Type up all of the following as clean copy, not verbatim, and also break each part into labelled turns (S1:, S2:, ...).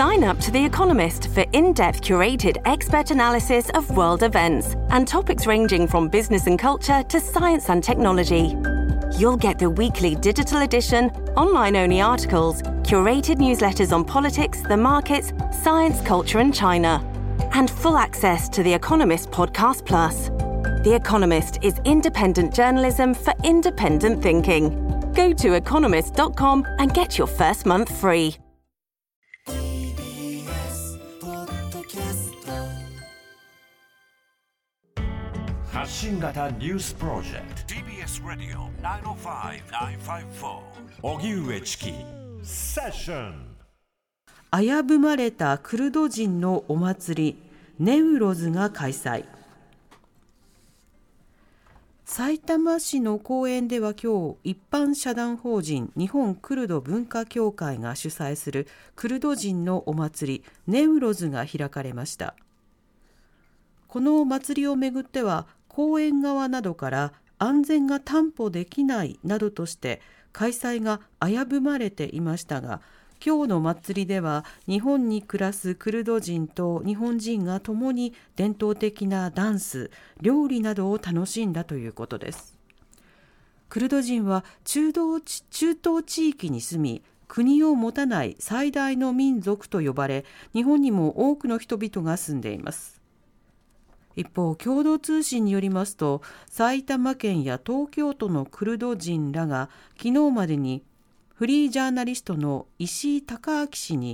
S1: Sign up to The Economist for in-depth curated expert analysis of world events and topics ranging from business and culture to science and technology. You'll get the weekly digital edition, online-only articles, curated newsletters on politics, the markets, science, culture and China, and full access to The Economist Podcast Plus. The Economist is independent journalism for independent thinking. Go to economist.com and get your first month free.
S2: TBS 発信型ニュースプロジェクト TBS ラディオ905-954荻上チキセッション。
S3: 危ぶまれたクルド人のお祭りネウロズが開催。さいたま市の公園では今日、一般社団法人日本クルド文化協会が主催するクルド人のお祭りネウロズが開かれました。このお祭りをめぐっては、公園側などから安全が担保できないなどとして開催が危ぶまれていましたが、今日の祭りでは日本に暮らすクルド人と日本人が共に伝統的なダンス、料理などを楽しんだということです。クルド人は中東地域に住み、国を持たない最大の民族と呼ばれ、日本にも多くの人々が住んでいます。一方、共同通信によりますと、埼玉県や東京都のクルド人らが昨日までにフリージャーナリストの石井孝明氏に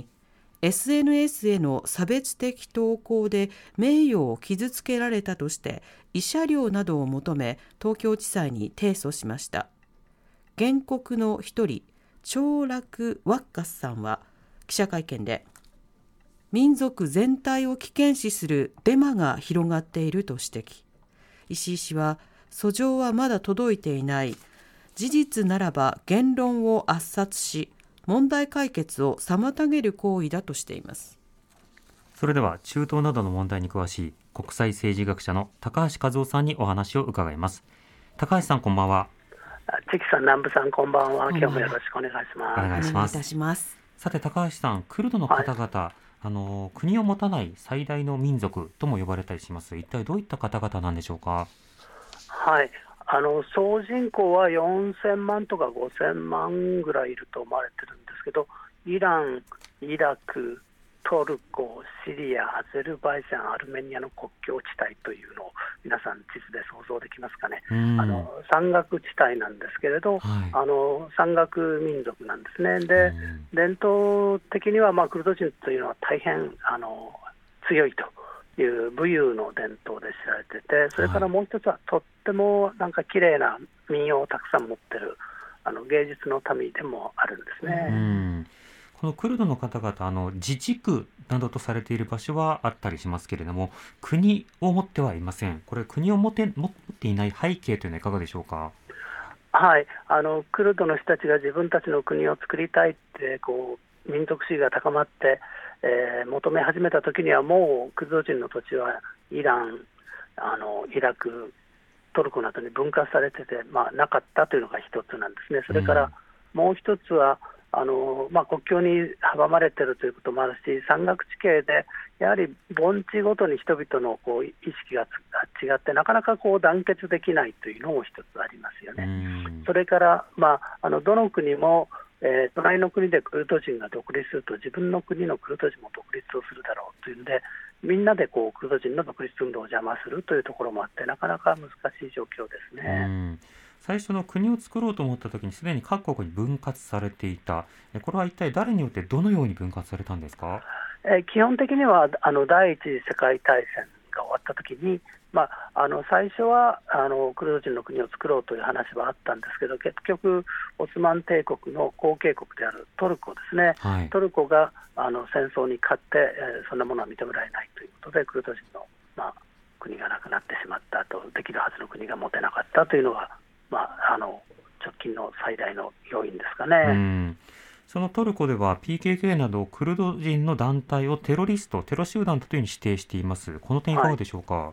S3: SNS への差別的投稿で名誉を傷つけられたとして慰謝料などを求め東京地裁に提訴しました。原告の一人、長楽ワッカスさんは記者会見で、民族全体を危険視するデマが広がっていると指摘。石井氏は、訴状はまだ届いていない。事実ならば言論を圧殺し、問題解決を妨げる行為だとしています。
S4: それでは中東などの問題に詳しい国際政治学者の高橋和夫さんにお話を伺います。高橋さん、こんばんは。
S5: チキさん、南部さん、こんばんは。今日もよろしくお願いします。
S4: お願いします。
S3: お願いいたします。さ
S4: て高橋さん、クルドの方々、国を持たない最大の民族とも呼ばれたりします。一体どういった方々なんでしょうか。
S5: はい、総人口は4000万とか5000万ぐらいいると思われてるんですけど、イラン、イラク、トルコ、シリア、アゼルバイジャン、アルメニアの国境地帯というのを皆さん地図で想像できますかね。山岳地帯なんですけれど、山岳民族なんですね。で、伝統的には、クルド人というのは大変強いという武勇の伝統で知られてて、それからもう一つはとっても綺麗な民謡をたくさん持ってる芸術の民でもあるんですね。
S4: このクルドの方々、自治区などとされている場所はあったりしますけれども、国を持ってはいません。これ、国を持っていない背景というのはいかがでしょうか。
S5: はい、クルドの人たちが自分たちの国を作りたいって民族主義が高まって、求め始めた時にはもうクルド人の土地はイラン、イラク、トルコなどに分割されてて、なかったというのが一つなんですね。それからもう一つは国境に阻まれているということもあるし、山岳地形でやはり盆地ごとに人々の意識が違って、なかなか団結できないというのも一つありますよね。それから、どの国も隣の国でクルド人が独立すると自分の国のクルド人も独立をするだろうというので、みんなでクルド人の独立運動を邪魔するというところもあって、なかなか難しい状況ですね。
S4: 最初の国を作ろうと思ったときにすでに各国に分割されていた。これは一体誰によってどのように分割されたんですか。
S5: 基本的には第一次世界大戦が終わったときに、最初はクルド人の国を作ろうという話はあったんですけど、結局オスマン帝国の後継国であるトルコですね、トルコが戦争に勝って、そんなものは認められないということで、クルド人の、国がなくなってしまったと、できるはずの国が持てなかったというのが、直近の最大の要因ですかね。
S4: そのトルコでは PKK などクルド人の団体をテロ集団というふうに指定しています。この点いかがでしょうか。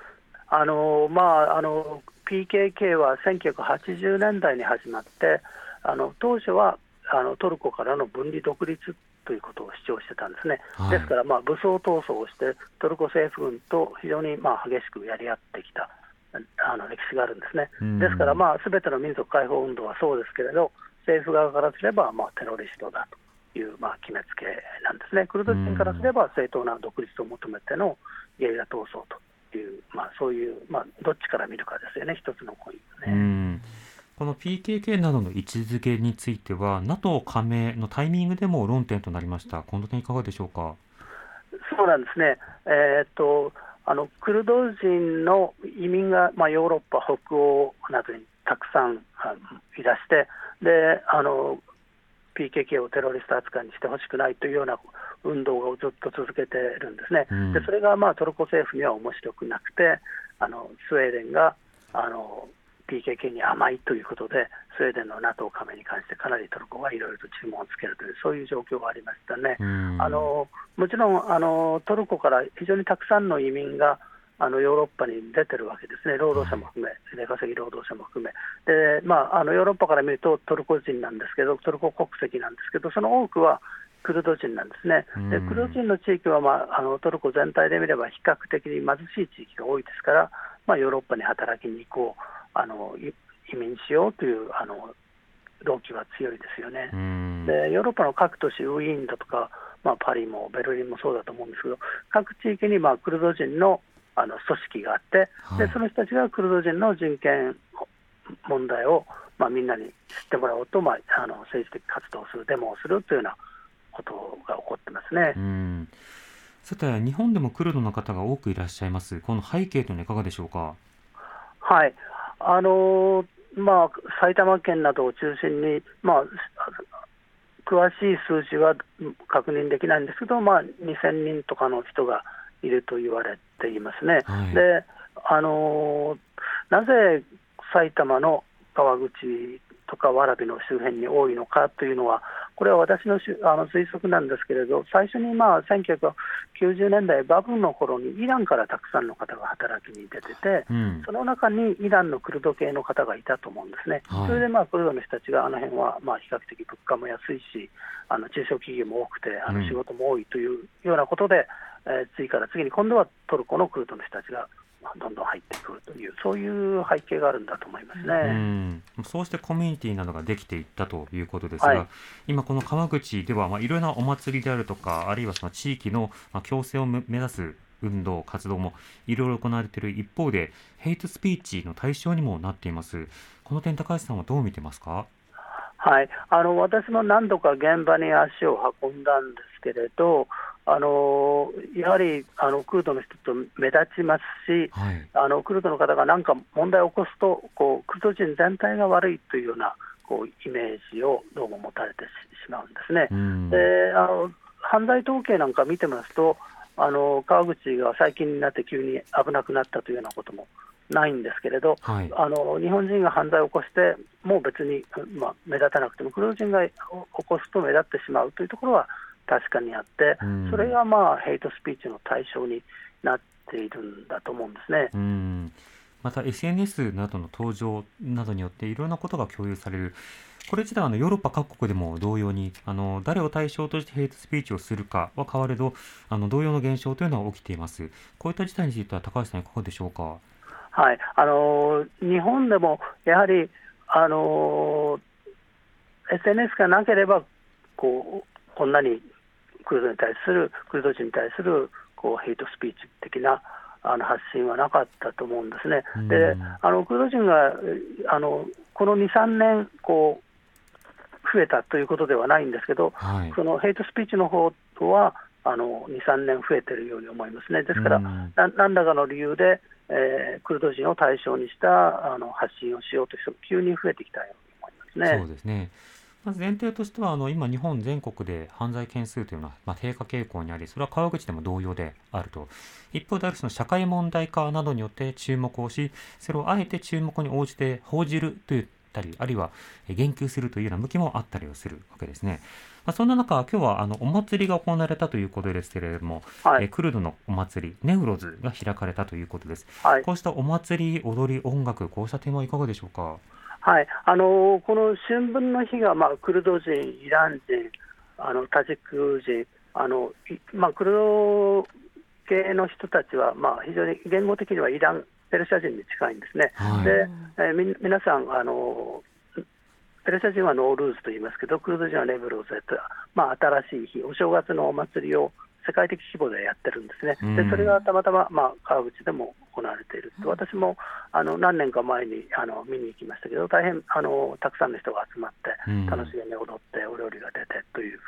S5: PKK は1980年代に始まって、当初はトルコからの分離独立ということを主張してたんですね、
S4: はい、
S5: ですから武装闘争をしてトルコ政府軍と非常に激しくやり合ってきた歴史があるんですね。ですからすべての民族解放運動はそうですけれど、政府側からすればテロリストだという決めつけなんですね。クルド人からすれば正当な独立を求めてのゲリラ闘争という、そういう、どっちから見るかですよね、一つのコインね。
S4: この PKK などの位置づけについては NATO 加盟のタイミングでも論点となりました。この点いかがでしょうか。
S5: そうなんですね。クルド人の移民が、ヨーロッパ北欧などにたくさんいらして、でPKK をテロリスト扱いにしてほしくないというような運動をずっと続けているんですね。でそれがトルコ政府には面白くなくて、スウェーデンがPKK に甘いということで、スウェーデンの NATO 加盟に関してかなりトルコがいろいろと注文をつけるという、そういう状況がありましたね。もちろんトルコから非常にたくさんの移民がヨーロッパに出てるわけですね。労働者も含め、出稼ぎ労働者も含めで、ヨーロッパから見るとトルコ人なんですけど、トルコ国籍なんですけど、その多くはクルド人なんですね。でクルド人の地域は、トルコ全体で見れば比較的に貧しい地域が多いですから、ヨーロッパに働きに行こう、移民しようという動機は強いですよね。でヨーロッパの各都市、ウィーンだとか、パリもベルリンもそうだと思うんですけど、各地域にクルド人の組織があって、でその人たちがクルド人の人権問題を、みんなに知ってもらおうと、政治的活動をする、デモをするというようなことが起こってますね。
S4: さて、日本でもクルドの方が多くいらっしゃいます。この背景というのはいかがでしょうか。
S5: はい、埼玉県などを中心に、詳しい数字は確認できないんですけど、2000人とかの人がいると言われていますね。はい、でなぜ埼玉の川口とか蕨の周辺に多いのかというのは、これは私の推測なんですけれど、最初に1990年代バブルの頃にイランからたくさんの方が働きに出てて、その中にイランのクルド系の方がいたと思うんですね。それでクルドの人たちが辺は比較的物価も安いし、中小企業も多くて仕事も多いというようなことで、次から次に今度はトルコのクルドの人たちがどんどん入ってくるという、そういう背景があるんだと思いますね。
S4: そうしてコミュニティなどができていったということですが、今この川口ではいろいろなお祭りであるとか、あるいはその地域の共生を目指す運動活動もいろいろ行われている一方で、ヘイトスピーチの対象にもなっています。この点、高橋さんはどう見てますか。
S5: はい、私も何度か現場に足を運んだんですけれど、やはりクルドの人と目立ちますし、クルドの方が何か問題を起こすとクルド人全体が悪いというようなイメージをどうも持たれてしまうんですね。で犯罪統計なんか見てますと、川口が最近になって急に危なくなったというようなこともないんですけれど、日本人が犯罪を起こしてもう別に、目立たなくてもクルド人が起こすと目立ってしまうというところは確かにあって、それがヘイトスピーチの対象になっているんだと思うんですね。
S4: また SNS などの登場などによっていろんなことが共有される。これ自体はヨーロッパ各国でも同様に誰を対象としてヘイトスピーチをするかは変われど同様の現象というのは起きています。こういった事態については高橋さんいかがでしょうか。
S5: はい、日本でもやはりSNS がなければこんなにクルド人に対するヘイトスピーチ的な発信はなかったと思うんですね。でクルド人がこの 2,3 年増えたということではないんですけど、そのヘイトスピーチの方は2、3年増えているように思いますね。ですから何らかの理由で、クルド人を対象にした発信をしようという人が急に増えてきたように思いますね。
S4: そうですね。まず前提としては今日本全国で犯罪件数というのは低下傾向にあり、それは川口でも同様であると。一方でその社会問題化などによって注目をし、それをあえて注目に応じて報じるといったり、あるいは言及するというような向きもあったりをするわけですね。そんな中、今日はお祭りが行われたということですけれども、クルドのお祭りネウロズが開かれたということです。こうしたお祭り、踊り、音楽、こうした点はいかがでしょうか。
S5: はい、この春分の日が、クルド人、イラン人、 タジク人、クルド系の人たちは、非常に言語的にはイラン、ペルシャ人に近いんですね。
S4: はい、
S5: で、皆さんペルシャ人はノールーズと言いますけど、クルド人はネブローズと、新しい日、お正月のお祭りを世界的規模でやってるんですね。でそれがたまたま、川口でも行われていると。私も何年か前に見に行きましたけど、大変たくさんの人が集まって楽しげに踊ってお料理が出てという、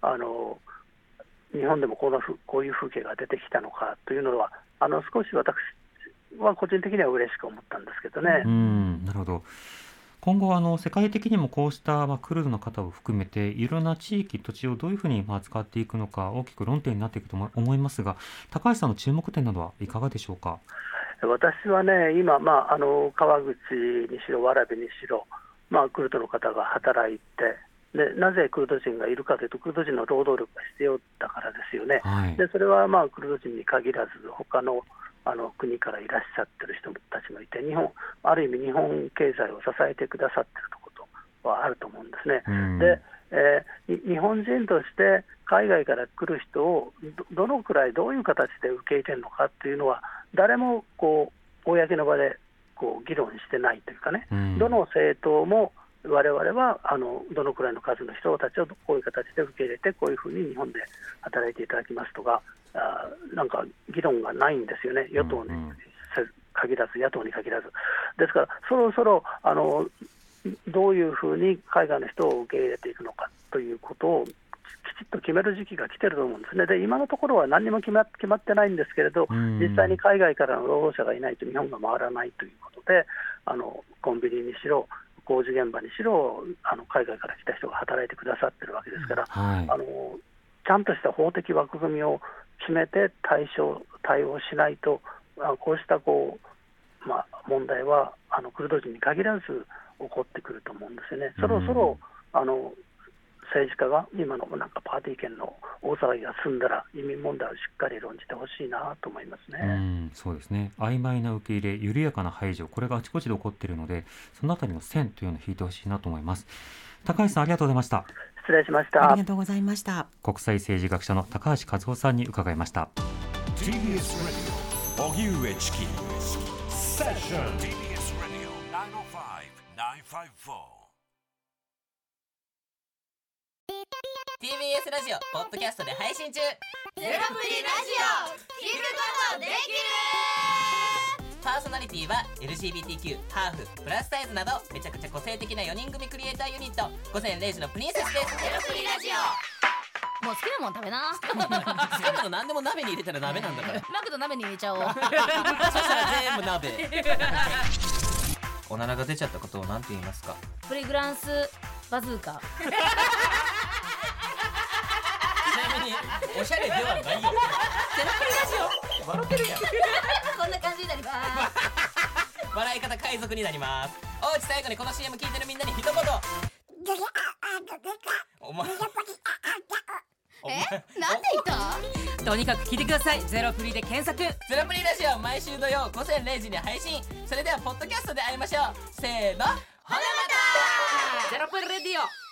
S5: 日本でもこういう風景が出てきたのかというのは少し私は個人的には嬉しく思ったんですけどね。
S4: なるほど。今後世界的にもこうした、クルドの方を含めていろんな地域土地をどういうふうに使っていくのか大きく論点になっていくと思いますが、高橋さんの注目点などはいかがでしょうか。
S5: 私はね、今、川口にしろ蕨にしろ、クルドの方が働いて、でなぜクルド人がいるかというと、クルド人の労働力が必要だからですよね。
S4: はい、
S5: でそれはクルド人に限らず他の国からいらっしゃってる人たちもいて、ある意味日本経済を支えてくださっていることはあると思うんですね。で、日本人として海外から来る人をどのくらいどういう形で受け入れるのかっていうのは誰も公の場で議論してないというかね、どの政党も我々はどのくらいの数の人たちをこういう形で受け入れて、こういうふうに日本で働いていただきますとか、なんか議論がないんですよね。与党に限らず野党に限らず。ですからそろそろどういうふうに海外の人を受け入れていくのかということをきちっと決める時期が来てると思うんですね。で今のところは何にも決まってないんですけれど、実際に海外からの労働者がいないと日本が回らないということで、コンビニにしろ工事現場にしろ海外から来た人が働いてくださってるわけですから、ちゃんとした法的枠組みを決めて対応しないと、こうした問題はクルド人に限らず起こってくると思うんですよね。そろそろ政治家が今のパーティー券の大騒ぎが済んだら移民問題をしっかり論じてほしいなと思いますね。
S4: そうですね。曖昧な受け入れ、緩やかな排除、これがあちこちで起こっているので、そのあたりの線というのを引いてほしいなと思います。高橋さん、ありがとうございました。
S5: 失礼しました。
S3: ありがとうございました。
S4: 国際政治学者の高橋和夫さんに伺いました。
S2: TBS Radio 荻上チキセッション TBS Radio 905-954
S6: TBS ラジオポッドキャストで配信中。
S7: ゼロプリラジオ聞くことできる。
S6: パーソナリティは LGBTQ、ハーフ、プラスサイズなどめちゃくちゃ個性的な4人組クリエイターユニット午前0時のプリンセスです。
S7: ゼロプリラジオもう好きなもん食べな。
S6: 好きなの何でも鍋に入れたら鍋なんだから。
S7: マクド鍋に入れちゃおう。
S6: そしたら全部鍋。おならが出ちゃったことを何て言いますか？
S7: プリグランスバズーカ。
S6: ちなみにおしゃれではないよ。ゼロプリラジオ笑ってるやん。
S7: こんな感じになります。
S6: 笑い方海賊になります。おうち最後にこの CM 聞いてるみんなに一言。お前
S7: なんで言った？
S6: とにかく聞いてください。ゼロプリで検索。ゼロプリラジオ毎週土曜午前0時に配信。それではポッドキャストで会いましょう。せーの、ほなまた。ゼロプリラディオ。